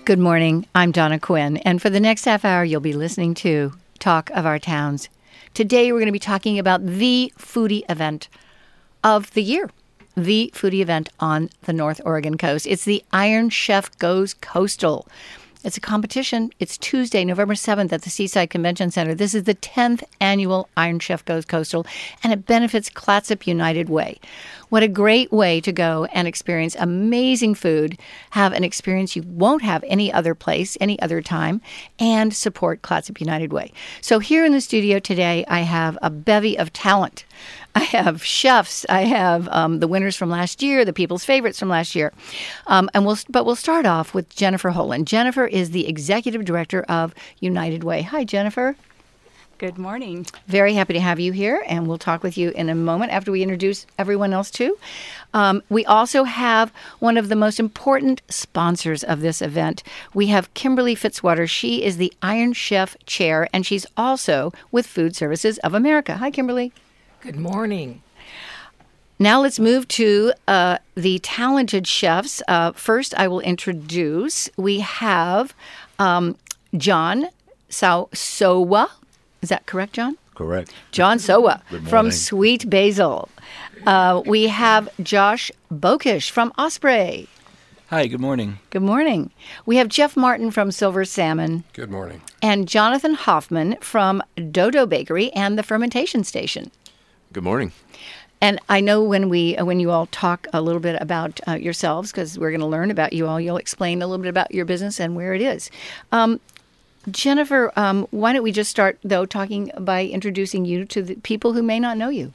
Good morning. I'm Donna Quinn, and for the next half hour, you'll be listening to Talk of Our Towns. Today, we're going to be talking about the foodie event of the year, the foodie event on the North Oregon coast. It's the Iron Chef Goes Coastal. It's a competition. It's Tuesday, November 7th at the Seaside Convention Center. This is the 10th annual Iron Chef Goes Coastal, and it benefits Clatsop United Way. What a great way to go and experience amazing food, have an experience you won't have any other place, any other time, and support Clatsop United Way. So here in the studio today, I have a bevy of talent. I have chefs. I have the winners from last year, the people's favorites from last year. But we'll start off with Jennifer Holan. Jennifer is the executive director of United Way. Hi, Jennifer. Good morning. Very happy to have you here, and we'll talk with you in a moment after we introduce everyone else too. We also have one of the most important sponsors of this event. We have Kimberly Fitzwater. She is the Iron Chef Chair, and she's also with Food Services of America. Hi, Kimberly. Good morning. Now let's move to the talented chefs. First, I will introduce. We have John Sowa. Is that correct, John? Correct. John Sowa Good from morning. Sweet Basil. We have Josh Bokish from Osprey. Hi, good morning. Good morning. We have Jeff Martin from Silver Salmon. Good morning. And Jonathan Hoffman from Dodo Bakery and the Fermentation Station. Good morning. And I know when you all talk a little bit about yourselves, because we're going to learn about you all, you'll explain a little bit about your business and where it is. Jennifer, why don't we just start, though, talking by introducing you to the people who may not know you?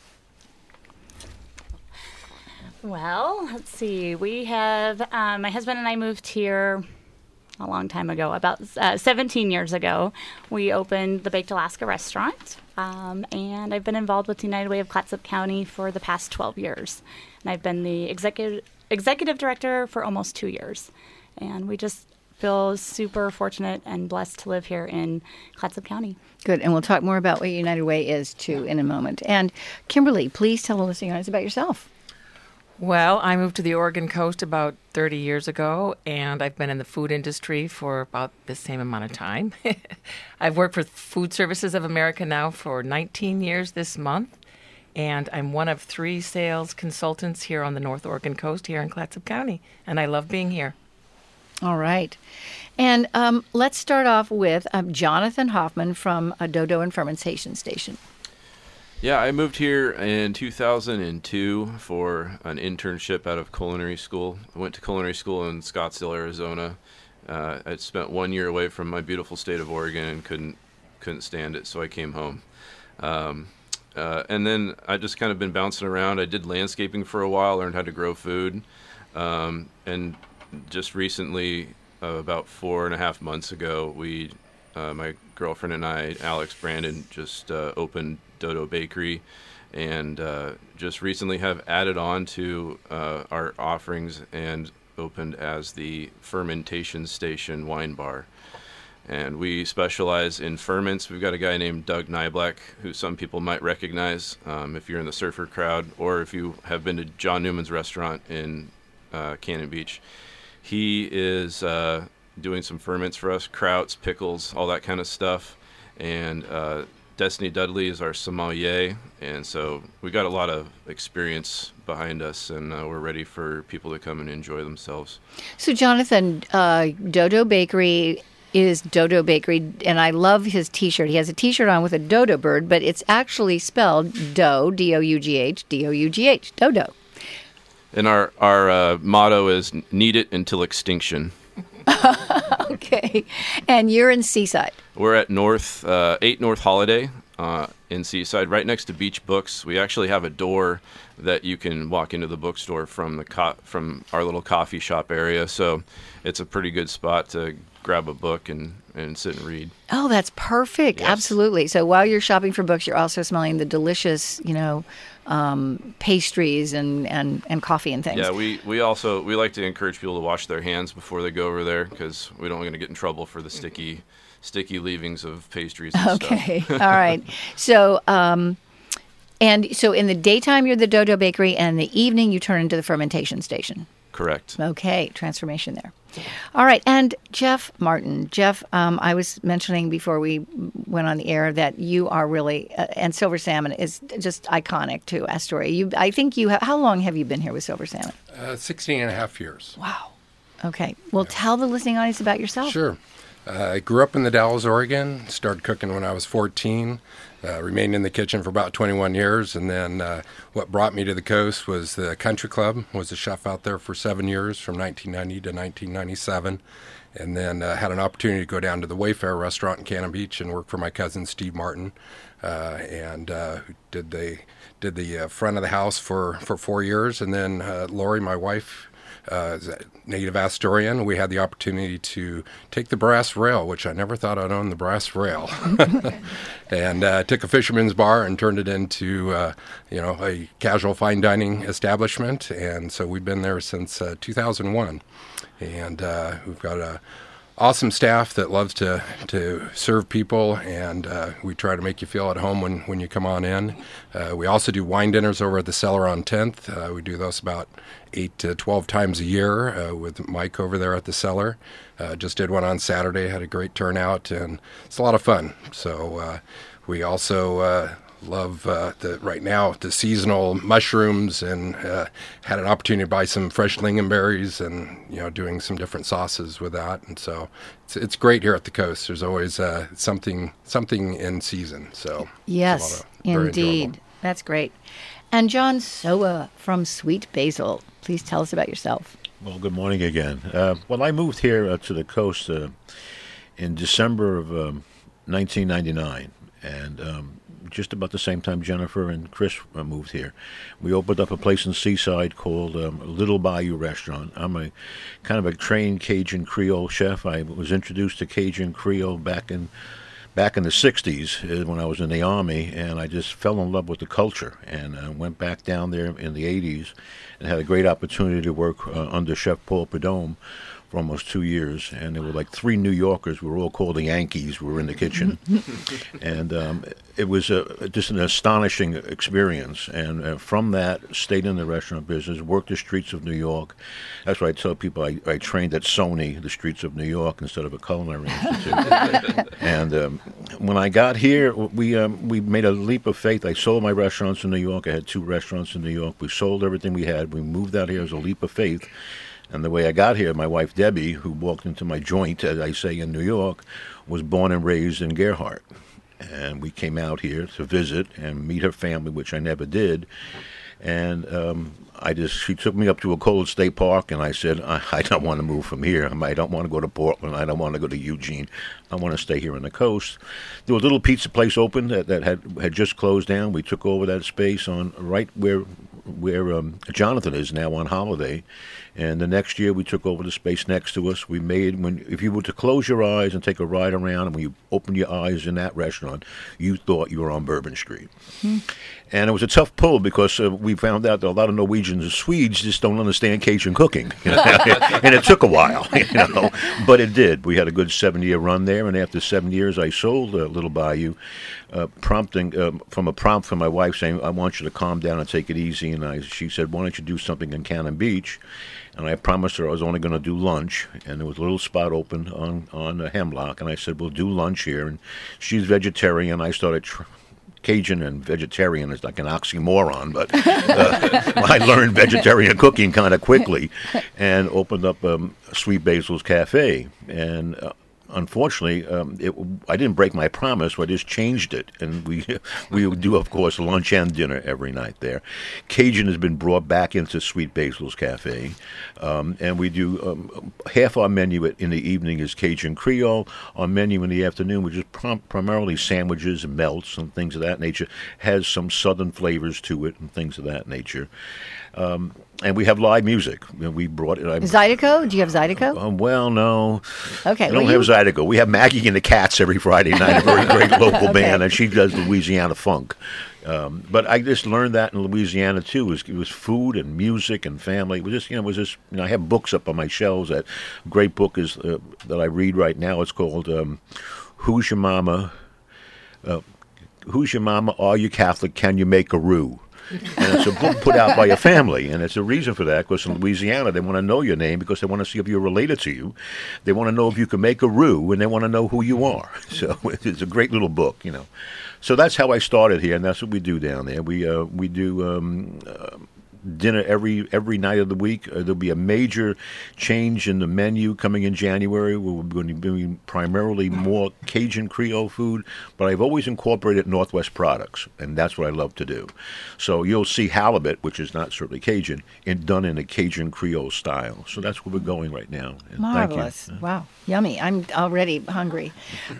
Well, let's see. We have, my husband and I moved here a long time ago, about 17 years ago. We opened the Baked Alaska restaurant, and I've been involved with United Way of Clatsop County for the past 12 years. And I've been the executive director for almost 2 years. And we just feel super fortunate and blessed to live here in Clatsop County. Good, and we'll talk more about what United Way is, too, in a moment. And Kimberly, please tell the listening audience about yourself. Well, I moved to the Oregon coast about 30 years ago, and I've been in the food industry for about the same amount of time. I've worked for Food Services of America now for 19 years this month, and I'm one of 3 sales consultants here on the North Oregon coast here in Clatsop County, and I love being here. All right. And let's start off with Jonathan Hoffman from Dodo and Fermentation Station. Yeah, I moved here in 2002 for an internship out of culinary school. I went to culinary school in Scottsdale, Arizona. I spent 1 year away from my beautiful state of Oregon and couldn't stand it, so I came home. And then I just kind of been bouncing around. I did landscaping for a while, learned how to grow food, and just recently, about 4.5 months ago, my girlfriend and I, Alex Brandon, just opened Dodo Bakery, and just recently have added on to our offerings and opened as the Fermentation Station Wine Bar. And we specialize in ferments. We've got a guy named Doug Nyblack, who some people might recognize if you're in the surfer crowd, or if you have been to John Newman's restaurant in Cannon Beach. He is doing some ferments for us, krauts, pickles, all that kind of stuff. And Destiny Dudley is our sommelier. And so we got a lot of experience behind us, and we're ready for people to come and enjoy themselves. So, Jonathan, Dodo Bakery is Dodo Bakery, and I love his T-shirt. He has a T-shirt on with a dodo bird, but it's actually spelled dough, D-O-U-G-H, D-O-U-G-H, dodo. And our motto is "Knead it until extinction." Okay. And you're in Seaside. We're at 8 North Holiday in Seaside, right next to Beach Books. We actually have a door that you can walk into the bookstore from from our little coffee shop area. So it's a pretty good spot to grab a book and sit and read. Oh, that's perfect. Yes. Absolutely. So while you're shopping for books, you're also smelling the delicious, pastries and coffee and things. Yeah, we like to encourage people to wash their hands before they go over there, because we don't want to get in trouble for the sticky leavings of pastries and stuff. Okay. All right. So, and so in the daytime, you're the Dodo Bakery, and in the evening, you turn into the Fermentation Station. Correct. Okay, transformation there. All right, and Jeff Martin. Jeff, I was mentioning before we went on the air that you are really, and Silver Salmon is just iconic to Astoria. I think how long have you been here with Silver Salmon? 16 and a half years. Wow. Okay, well, tell the listening audience about yourself. Sure. I grew up in the Dalles, Oregon, started cooking when I was 14, remained in the kitchen for about 21 years, and then what brought me to the coast was the Country Club. Was a chef out there for 7 years, from 1990 to 1997, and then had an opportunity to go down to the Wayfare restaurant in Cannon Beach and work for my cousin Steve Martin, and did the front of the house for 4 years, and then Lori, my wife, is a native Astorian. We had the opportunity to take the brass rail, which I never thought I'd own the brass rail, and took a fisherman's bar and turned it into a casual fine dining establishment. And so we've been there since 2001, and we've got a awesome staff that loves to serve people, and we try to make you feel at home when you come on in. We also do wine dinners over at the Cellar on 10th. We do those about 8 to 12 times a year with Mike over there at the Cellar. Just did one on Saturday, had a great turnout, and it's a lot of fun. So we also love right now the seasonal mushrooms, and had an opportunity to buy some fresh lingonberries, and doing some different sauces with that. And so it's great here at the coast. There's always something in season. So yes, indeed, enjoyable. That's great. And John Soa from Sweet Basil, please tell us about yourself. Well, good morning again. Well, I moved here to the coast in December of 1999, and just about the same time Jennifer and Chris moved here. We opened up a place in Seaside called Little Bayou Restaurant. I'm a kind of a trained Cajun Creole chef. I was introduced to Cajun Creole back in the 60s when I was in the Army, and I just fell in love with the culture, and went back down there in the 80s and had a great opportunity to work under Chef Paul Prudhomme for almost 2 years, and there were like 3 New Yorkers. We were all called the Yankees. We were in the kitchen, and it was just an astonishing experience. And from that, stayed in the restaurant business, worked the streets of New York. That's why I tell people I trained at Sony, the streets of New York, instead of a culinary institute. And when I got here, we made a leap of faith. I sold my restaurants in New York. I had 2 restaurants in New York. We sold everything we had. We moved out here as a leap of faith. And the way I got here, my wife Debbie, who walked into my joint, as I say, in New York, was born and raised in Gerhardt. And we came out here to visit and meet her family, which I never did. And she took me up to Ocola State Park, and I said, I don't want to move from here. I don't want to go to Portland. I don't want to go to Eugene. I want to stay here on the coast. There was a little pizza place open that had just closed down. We took over that space on right where Jonathan is now on Holiday. And the next year, we took over the space next to us. We made, if you were to close your eyes and take a ride around, and when you opened your eyes in that restaurant, you thought you were on Bourbon Street. And it was a tough pull because we found out that a lot of Norwegians and Swedes just don't understand Cajun cooking. And it took a while, but it did. We had a good 7-year run there, and after 7 years, I sold Little Bayou, prompting from a prompt from my wife saying, I want you to calm down and take it easy. And she said, why don't you do something in Cannon Beach? And I promised her I was only going to do lunch, and there was a little spot open on Hemlock, and I said, we'll do lunch here. And she's vegetarian. I started Cajun and vegetarian is like an oxymoron, but I learned vegetarian cooking kind of quickly and opened up Sweet Basil's Cafe. And unfortunately, I didn't break my promise. So I just changed it, and we do, of course, lunch and dinner every night there. Cajun has been brought back into Sweet Basil's Cafe, and we do half our menu in the evening is Cajun Creole. Our menu in the afternoon, which is primarily sandwiches and melts and things of that nature, has some southern flavors to it and things of that nature. And we have live music. We brought it. Zydeco? Do you have Zydeco? Well, no. Okay. I don't have Zydeco. We have Maggie and the Cats every Friday night, a very great local band, and she does Louisiana funk. But I just learned that in Louisiana too. It was food and music and family. It was just I have books up on my shelves. That great book is that I read right now. It's called "Who's Your Mama? Who's Your Mama? Are You Catholic? Can You Make a Roux?" And it's a book put out by a family, and it's a reason for that, because in Louisiana, they want to know your name because they want to see if you're related to you. They want to know if you can make a roux, and they want to know who you are. So it's a great little book, you know. So that's how I started here, and that's what we do down there. We do dinner every night of the week. There'll be a major change in the menu coming in January. We're going to be doing primarily more Cajun Creole food, but I've always incorporated Northwest products, and that's what I love to do. So you'll see halibut, which is not certainly Cajun, done in a Cajun Creole style. So that's where we're going right now. And Marvelous! Thank you. Wow, yummy! I'm already hungry.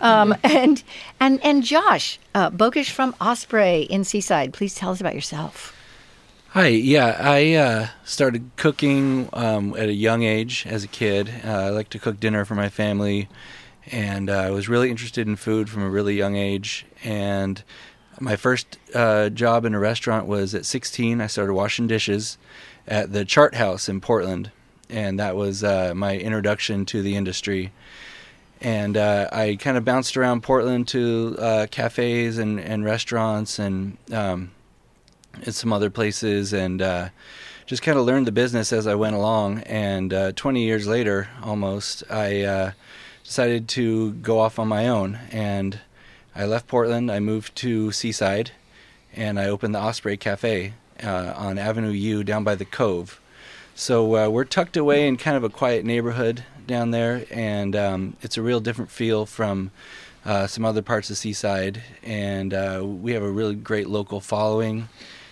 And Josh Bokish from Osprey in Seaside. Please tell us about yourself. Hi, yeah, I started cooking at a young age as a kid. I like to cook dinner for my family, and I was really interested in food from a really young age. And my first job in a restaurant was at 16. I started washing dishes at the Chart House in Portland, and that was my introduction to the industry. And I kind of bounced around Portland to cafes and restaurants and at some other places, and just kind of learned the business as I went along. And 20 years later, almost, I decided to go off on my own. And I left Portland, I moved to Seaside, and I opened the Osprey Cafe on Avenue U down by the Cove. So we're tucked away in kind of a quiet neighborhood down there, and it's a real different feel from some other parts of Seaside. And we have a really great local following.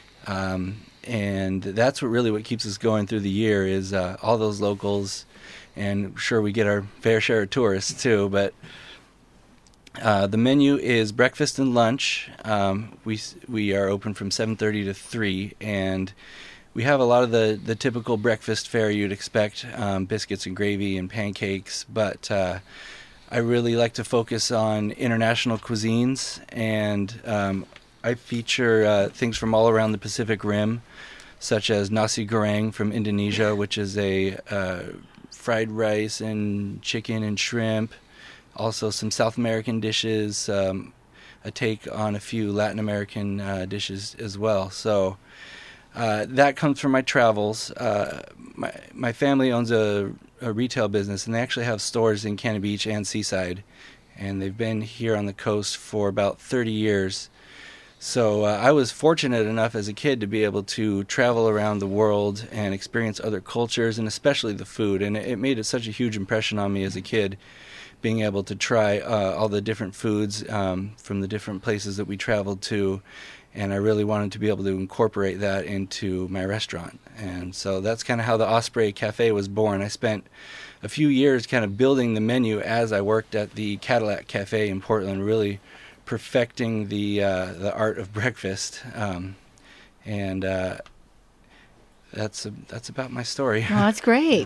And that's what keeps us going through the year is all those locals, and sure we get our fair share of tourists too. But the menu is breakfast and lunch. We are open from 7:30 to 3, and we have a lot of the typical breakfast fare you'd expect, biscuits and gravy and pancakes. But I really like to focus on international cuisines, and I feature things from all around the Pacific Rim, such as nasi goreng from Indonesia, which is a fried rice and chicken and shrimp. Also some South American dishes, a take on a few Latin American dishes as well. So that comes from my travels. My family owns a retail business, and they actually have stores in Cannon Beach and Seaside, and they've been here on the coast for about 30 years. So I was fortunate enough as a kid to be able to travel around the world and experience other cultures, and especially the food. And it made such a huge impression on me as a kid, being able to try all the different foods from the different places that we traveled to. And I really wanted to be able to incorporate that into my restaurant. And so that's kind of how the Osprey Cafe was born. I spent a few years kind of building the menu as I worked at the Cadillac Cafe in Portland, really perfecting the art of breakfast, and that's about my story. Well, that's great.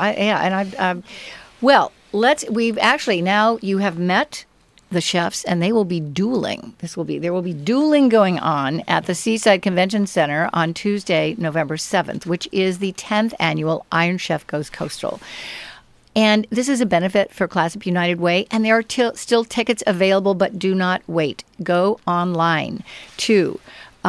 We've actually now you have met the chefs, and they will be dueling. There will be dueling going on at the Seaside Convention Center on Tuesday, November 7th, which is the 10th annual Iron Chef Goes Coastal. And this is a benefit for Clatsop United Way, and there are still tickets available, but do not wait. Go online to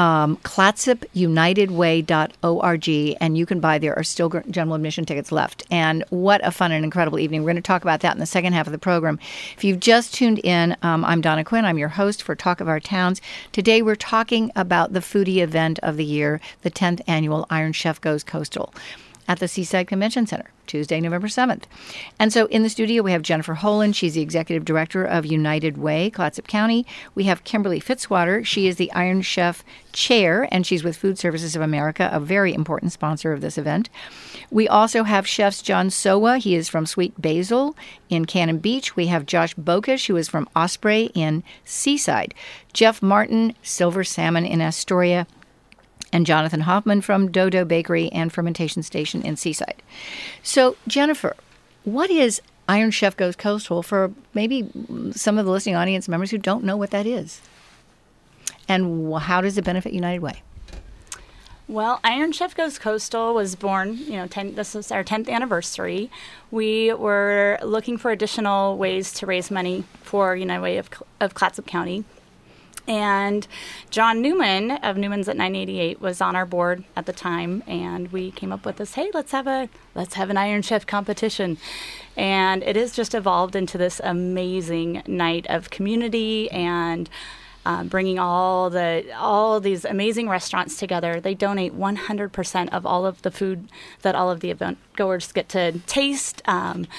clatsopunitedway.org, and you can buy. There are still general admission tickets left. And what a fun and incredible evening. We're going to talk about that in the second half of the program. If you've just tuned in, I'm Donna Quinn. I'm your host for Talk of Our Towns. Today we're talking about the foodie event of the year, the 10th annual Iron Chef Goes Coastal, at the Seaside Convention Center, Tuesday, November 7th. And so in the studio, we have Jennifer Holan. She's the executive director of United Way, Clatsop County. We have Kimberly Fitzwater. She is the Iron Chef chair, and she's with Food Services of America, a very important sponsor of this event. We also have chefs John Sowa. He is from Sweet Basil in Cannon Beach. We have Josh Bokish, who is from Osprey in Seaside. Jeff Martin, Silver Salmon in Astoria, and Jonathan Hoffman from Dodo Bakery and Fermentation Station in Seaside. So, Jennifer, what is Iron Chef Goes Coastal for maybe some of the listening audience members who don't know what that is? And how does it benefit United Way? Well, Iron Chef Goes Coastal was born, this is our 10th anniversary. We were looking for additional ways to raise money for United Way of Clatsop County. And John Newman of Newman's at 988 was on our board at the time, and we came up with this, hey, let's have an Iron Chef competition. And it has just evolved into this amazing night of community and bringing all these amazing restaurants together. They donate 100% of all of the food that all of the event goers get to taste, and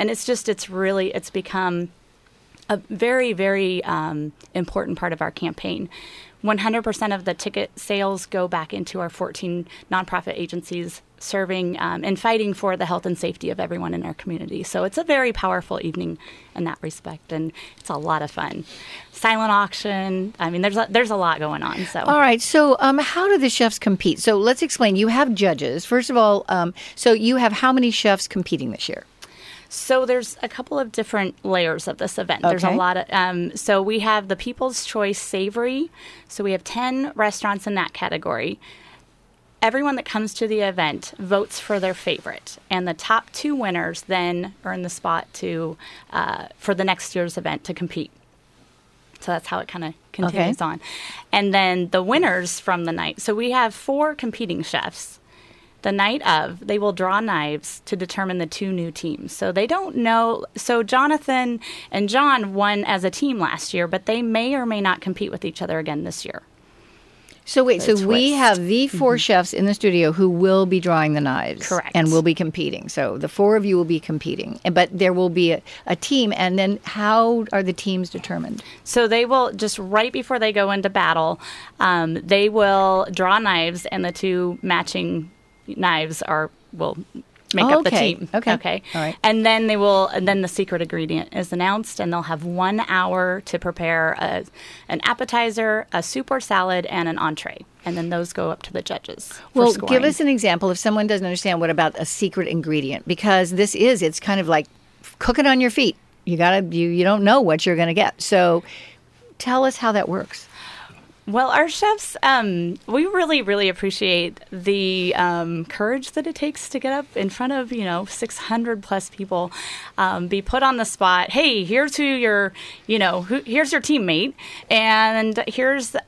it's become a very, very important part of our campaign. 100% of the ticket sales go back into our 14 nonprofit agencies serving and fighting for the health and safety of everyone in our community. So it's a very powerful evening in that respect, and it's a lot of fun. Silent auction. I mean, there's a lot going on. So all right. So how do the chefs compete? So let's explain. You have judges. First of all, so you have how many chefs competing this year? So there's a couple of different layers of this event. There's a lot of, so we have the People's Choice Savory. So we have 10 restaurants in that category. Everyone that comes to the event votes for their favorite. And the top 2 winners then earn the spot to for the next year's event to compete. So that's how it kind of continues on. And then the winners from the night. So we have 4 competing chefs. The night of, they will draw knives to determine the 2 new teams. So they don't know. So Jonathan and John won as a team last year, but they may or may not compete with each other again this year. So wait, so we have the 4 chefs in the studio who will be drawing the knives. Correct. And will be competing. So the 4 of you will be competing. But there will be a team. And then how are the teams determined? So they will, just right before they go into battle, they will draw knives, and the 2 matching knives will make up the team. Okay. All right. And then then the secret ingredient is announced, and they'll have 1 hour to prepare an appetizer, a soup or salad, and an entree. And then those go up to the judges for scoring. Give us an example if someone doesn't understand what about a secret ingredient, because it's kind of like cooking on your feet. You don't know what you're going to get. So tell us how that works. Well, our chefs, we really, really appreciate the courage that it takes to get up in front of, 600 plus people, be put on the spot. Hey, here's here's your teammate, and here's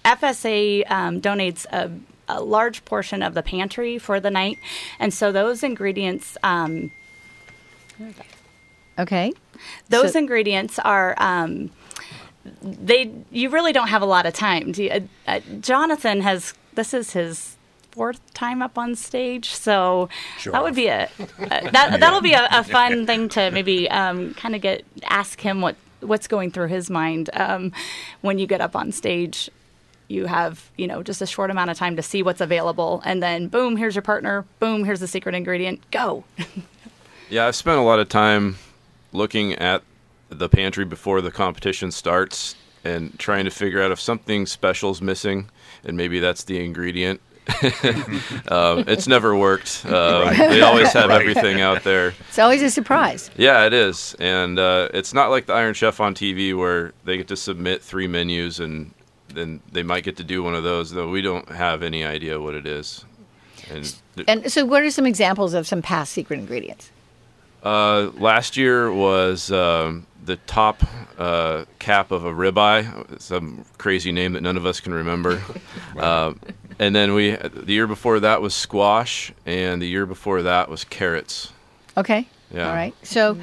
FSA donates a large portion of the pantry for the night, and so those ingredients. Those ingredients are. You really don't have a lot of time. Jonathan this is his 4th time up on stage, so that would be that'll be a fun thing to maybe kind of ask him what's going through his mind when you get up on stage. You have just a short amount of time to see what's available, and then boom, here's your partner. Boom, here's the secret ingredient. Go. Yeah, I've spent a lot of time looking at the pantry before the competition starts and trying to figure out if something special is missing, and maybe that's the ingredient. It's never worked. They always have everything out there. It's always a surprise. Yeah, it is. And it's not like the Iron Chef on TV where they get to submit 3 menus and then they might get to do one of those, though we don't have any idea what it is. And so what are some examples of some past secret ingredients? Last year was the top cap of a ribeye, some crazy name that none of us can remember. And then the year before that was squash, and the year before that was carrots. Okay. Yeah. All right. So,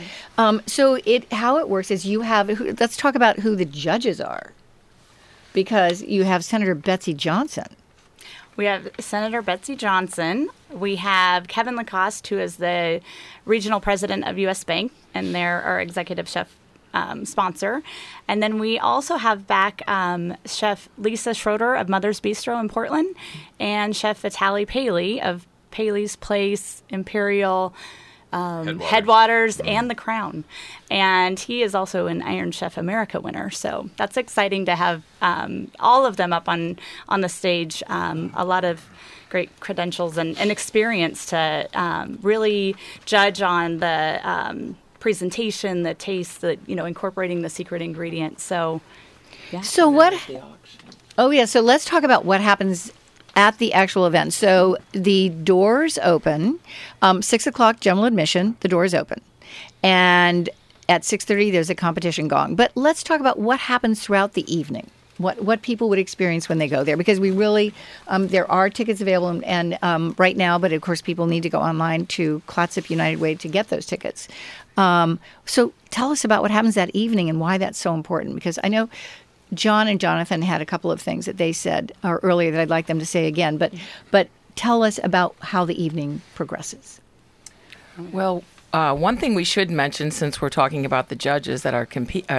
how it works is let's talk about who the judges are, because you have Senator Betsy Johnson. We have Senator Betsy Johnson. We have Kevin Lacoste, who is the regional president of U.S. Bank, and they're our executive chef sponsor. And then we also have back Chef Lisa Schroeder of Mother's Bistro in Portland, and Chef Vitaly Paley of Paley's Place, Imperial, Headwaters, and The Crown. And he is also an Iron Chef America winner. So that's exciting to have all of them up on the stage. A lot of great credentials and experience to really judge on the presentation, the taste, incorporating the secret ingredient. So, yeah. So what? Oh, yeah. So let's talk about what happens at the actual event. So the doors open, 6 o'clock general admission, the doors open. And at 6:30, there's a competition gong. But let's talk about what happens throughout the evening. what people would experience when they go there, because we really there are tickets available and right now, but of course people need to go online to Clatsop United Way to get those tickets. So tell us about what happens that evening and why that's so important, because I know John and Jonathan had a couple of things that they said earlier that I'd like them to say again, but tell us about how the evening progresses. Well, one thing we should mention, since we're talking about the judges that are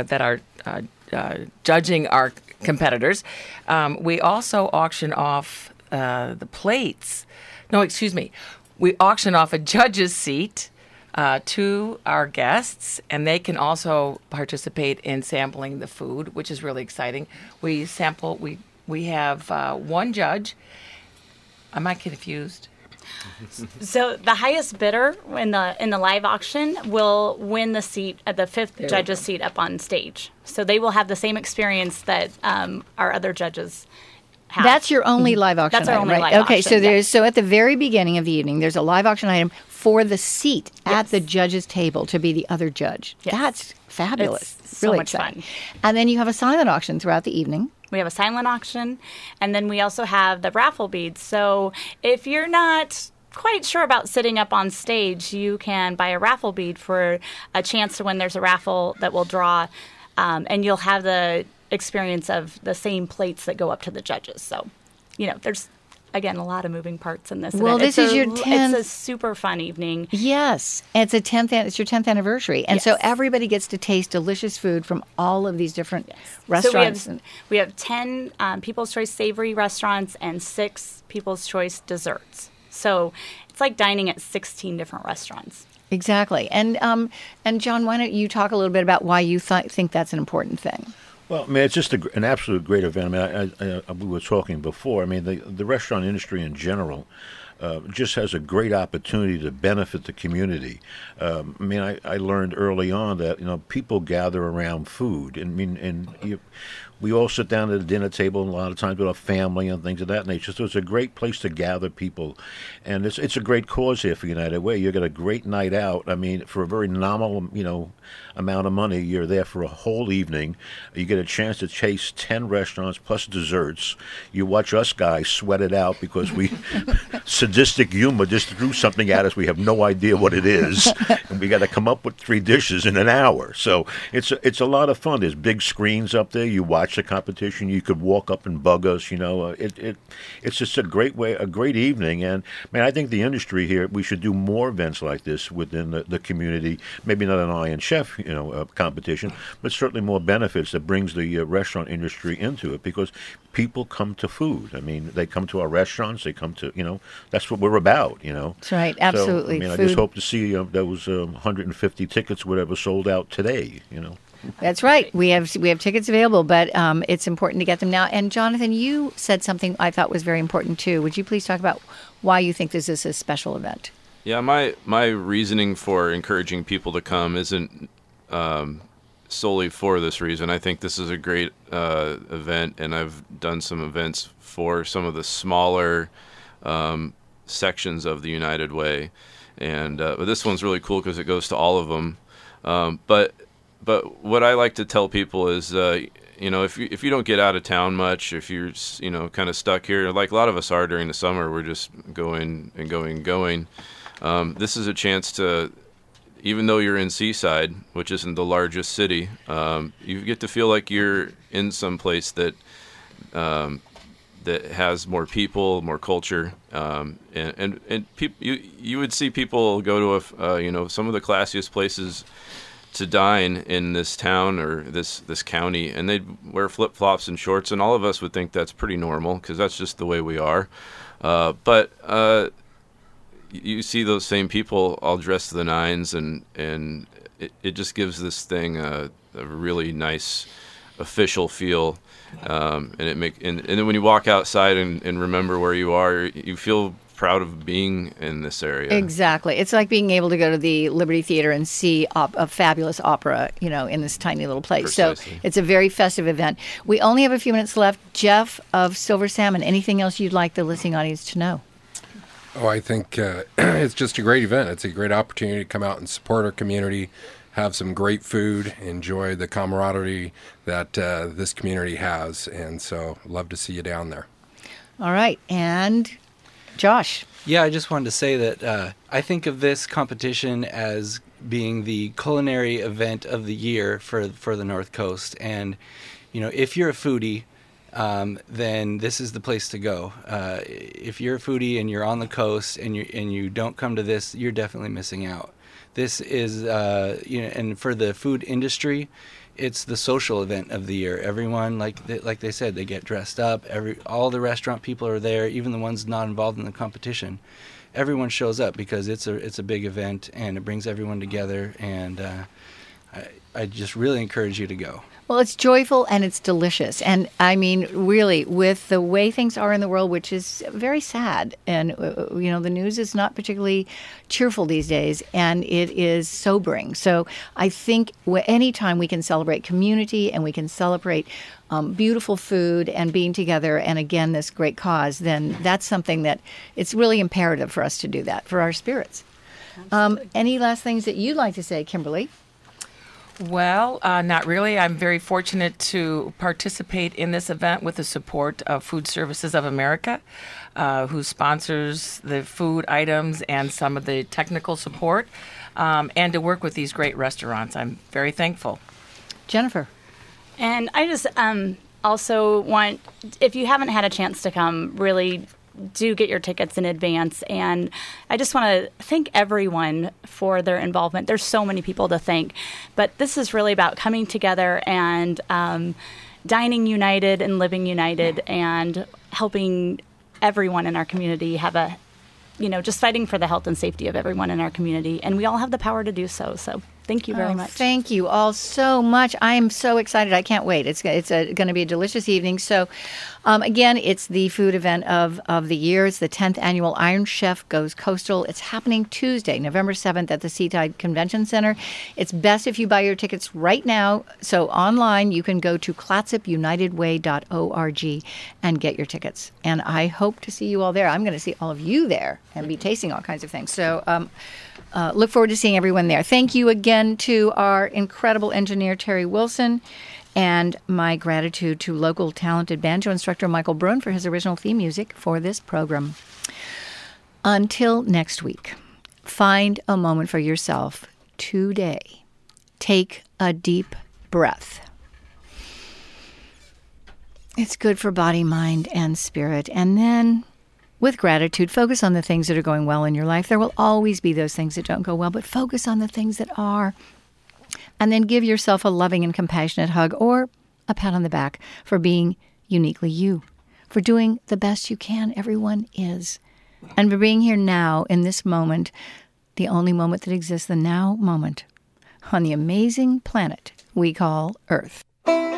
judging our competitors, we also auction off the plates. No, excuse me. We auction off a judge's seat to our guests, and they can also participate in sampling the food, which is really exciting. We sample. We have one judge. Am I confused? So the highest bidder in the live auction will win the seat at the fifth judge's seat up on stage. So they will have the same experience that our other judges have. That's your only live auction That's our item, only right? live Okay, auction, so yeah. so at the very beginning of the evening, there's a live auction item for the seat at the judge's table to be the other judge. Yes. That's fabulous. It's so really much exciting. fun. And then you have a silent auction throughout the evening. We have a silent auction, and then we also have the raffle beads. So if you're not quite sure about sitting up on stage, you can buy a raffle bead for a chance to win. There's a raffle that will draw, and you'll have the experience of the same plates that go up to the judges. So, there's, again, a lot of moving parts in this. Well, event. this is your 10th. It's a super fun evening. Yes, and it's your 10th anniversary, and so Yes. everybody gets to taste delicious food from all of these different restaurants. So we have 10 People's Choice savory restaurants and 6 People's Choice desserts. So it's like dining at 16 different restaurants. Exactly, and John, why don't you talk a little bit about why you think that's an important thing? Well, I mean, it's just an absolute great event. I mean, we were talking before. I mean, the restaurant industry in general just has a great opportunity to benefit the community. I mean, I learned early on that people gather around food. We all sit down at a dinner table a lot of times with our family and things of that nature. So it's a great place to gather people, and it's a great cause here for United Way. You get a great night out. I mean, for a very nominal amount of money, you're there for a whole evening. You get a chance to taste 10 restaurants plus desserts. You watch us guys sweat it out because we sadistic humor just threw something at us. We have no idea what it is, and we got to come up with 3 dishes in an hour. So it's a lot of fun. There's big screens up there. You watch the competition. You could walk up and bug us. It's just a great evening. And man, I think the industry here, we should do more events like this within the community. Maybe not an Iron Chef competition, but certainly more benefits that brings the restaurant industry into it, because people come to food. I mean, they come to our restaurants. They come to that's what we're about. That's right, absolutely. So, I just hope to see those 150 tickets, whatever, sold out today. That's right. We have tickets available, but it's important to get them now. And Jonathan, you said something I thought was very important too. Would you please talk about why you think this is a special event? Yeah, my reasoning for encouraging people to come isn't solely for this reason. I think this is a great event, and I've done some events for some of the smaller sections of the United Way, and but this one's really cool because it goes to all of them. But what I like to tell people is, if you don't get out of town much, if you're kind of stuck here, like a lot of us are during the summer, we're just going and going and going. This is a chance to, even though you're in Seaside, which isn't the largest city, you get to feel like you're in some place that has more people, more culture, and people. You would see people go to some of the classiest places to dine in this town or this county, and they'd wear flip-flops and shorts, and all of us would think that's pretty normal because that's just the way we are. But you see those same people all dressed to the nines, and it just gives this thing a really nice official feel, and then when you walk outside and remember where you are, you feel proud of being in this area. Exactly. It's like being able to go to the Liberty Theater and see a fabulous opera, in this tiny little place. Precisely. So it's a very festive event. We only have a few minutes left. Jeff of Silver Salmon, anything else you'd like the listening audience to know? Oh, I think it's just a great event. It's a great opportunity to come out and support our community, have some great food, enjoy the camaraderie that this community has. And so love to see you down there. All right. And Josh. Yeah, I just wanted to say that I think of this competition as being the culinary event of the year for the North Coast. And, if you're a foodie, then this is the place to go. If you're a foodie and you're on the coast and you don't come to this, you're definitely missing out. This is, and for the food industry, it's the social event of the year. Everyone, like they said, they get dressed up. All the restaurant people are there, even the ones not involved in the competition. Everyone shows up because it's a big event and it brings everyone together. And I just really encourage you to go. Well, it's joyful and it's delicious. And I mean, really, with the way things are in the world, which is very sad, and, the news is not particularly cheerful these days, and it is sobering. So I think anytime we can celebrate community and we can celebrate beautiful food and being together, and again, this great cause, then that's something that it's really imperative for us to do that for our spirits. Any last things that you'd like to say, Kimberly? Well, not really. I'm very fortunate to participate in this event with the support of Food Services of America, who sponsors the food items and some of the technical support, and to work with these great restaurants. I'm very thankful. Jennifer. And I just also want, if you haven't had a chance to come, really do get your tickets in advance. And I just want to thank everyone for their involvement. There's so many people to thank, but this is really about coming together and dining united and living united and helping everyone in our community have a, just fighting for the health and safety of everyone in our community. And we all have the power to do so. So thank you very much. Thank you all so much. I am so excited. I can't wait. It's going to be a delicious evening. So, again, it's the food event of the year. It's the 10th annual Iron Chef Goes Coastal. It's happening Tuesday, November 7th at the Seatide Convention Center. It's best if you buy your tickets right now. So online, you can go to clatsupunitedway.org and get your tickets. And I hope to see you all there. I'm going to see all of you there and be tasting all kinds of things. So, look forward to seeing everyone there. Thank you again to our incredible engineer, Terry Wilson, and my gratitude to local talented banjo instructor Michael Brun for his original theme music for this program. Until next week, find a moment for yourself today. Take a deep breath. It's good for body, mind, and spirit. And then, with gratitude, focus on the things that are going well in your life. There will always be those things that don't go well, but focus on the things that are. And then give yourself a loving and compassionate hug or a pat on the back for being uniquely you, for doing the best you can. Everyone is. And for being here now in this moment, the only moment that exists, the now moment, on the amazing planet we call Earth.